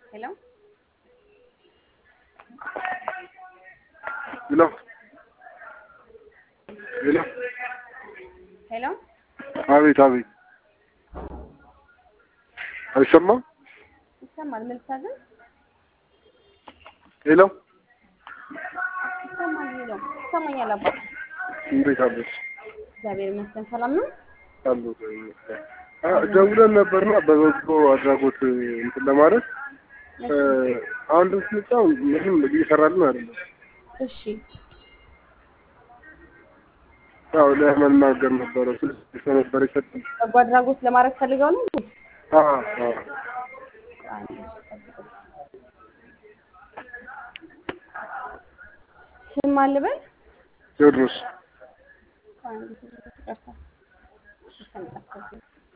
Hello? Hello. Hello. Hello? አቤት አቤት አይሰማም? ይሰማል። መልሳለን ሄሎ ይሰማል። ሄሎ ይሰማኛል። አባ እንዴት አለሽ? እግዚአብሔር ይመስገን ሰላም ነው። አሉ ደውለን ነበርና በበጎ አድራጎት እንትን ለማለት አሁን ድረስ መጣው ምንም እየሰራልን አይደለም። እሺ ያው ለመናገር ነበረ ስለዚህ ነበር ይሰጥም በጎ አድራጎት ለማድረግ ፈልገው ነው። አዎ ስም አልበል ቴዎድሮስ